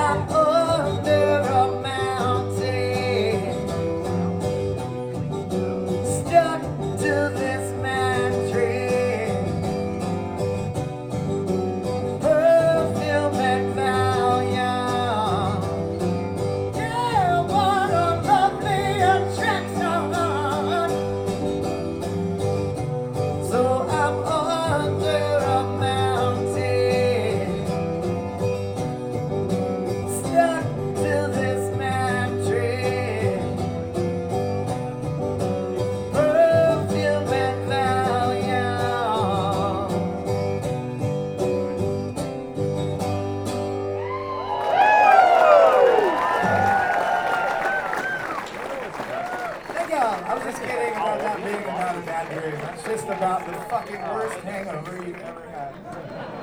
I'm under a mountain, stuck to this mattress, perfume and Valium. Yeah, what a lovely attraction. So I'm under a mountain, stuck to this mattress, perfume and Valium. Thank y'all. I was just kidding about not being about a bad dream. It's just about the fucking worst hangover you've ever had.